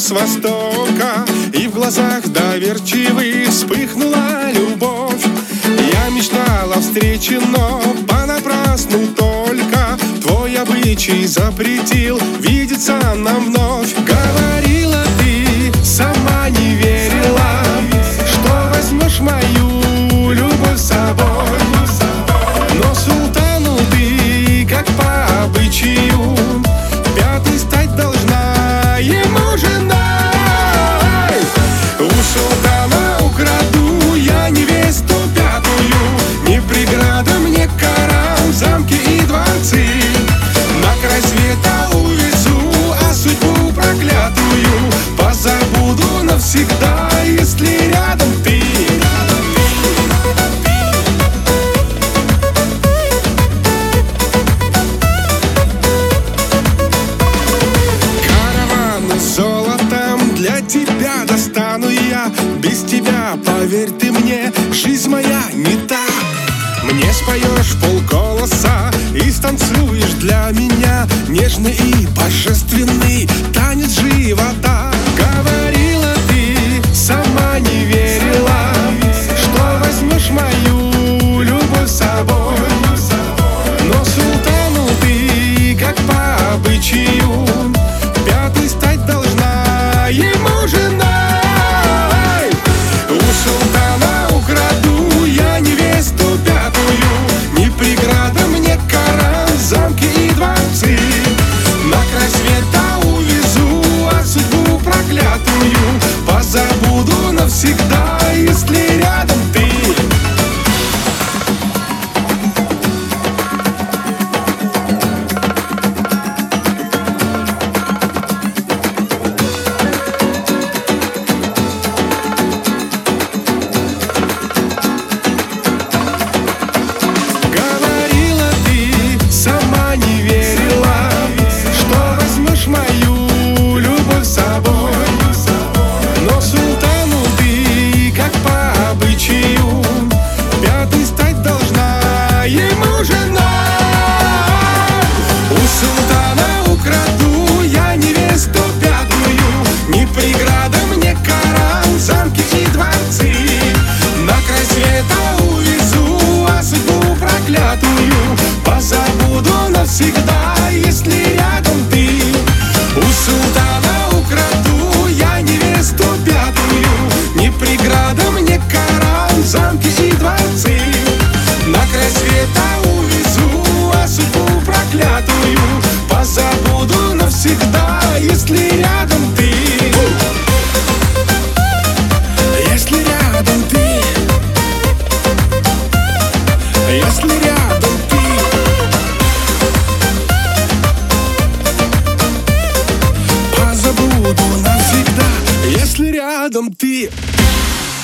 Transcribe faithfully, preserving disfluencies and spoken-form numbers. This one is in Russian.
с востока, и в глазах доверчивых вспыхнула любовь. Я мечтал о встрече, но понапрасну только. Твой обычай запретил видеться нам вновь. Говорила ты, сама не верила, что возьмешь мою любовь с собой. Но султану ты, как по обычаю, пятой стать должна ему женой. У султана украду я невесту пятую, не преграда мне карам, замки и дворцы. На край света увезу, а судьбу проклятую позабуду навсегда, если рядом ты. Караваны с золотом для тебя достану я. Без тебя, поверь ты мне, жизнь моя не та. Мне споешь полголоса и станцуешь для меня нежный и божественный танец живота. Говорила ты, сама не верила, что возьмешь мою любовь с собой. Но султану ты, как по обычаю, пятой стать должна ему женой. У султана украду я невесту пятую, не преграда мне карам, замки и дворцы. На край света увезу, а судьбу проклятую позабуду навсегда, если рядом ты. Говорила ты, сама не верила, что возьмешь мою любовь с собой. Но султану ты, как по обычаю, пятой стать должна ему женой. У султана украду я невесту пятую, не преграда мне карам, замки и дворцы. На край света увезу, а судьбу проклятую позабуду навсегда, если рядом ты. У султана украду я невесту пятую, не преграда мне карам, замки и дворцы. На край света увезу, а судьбу проклятую позабуду навсегда, если рядом ты. Если рядом ты, если рядом ты, позабуду навсегда, если рядом ты.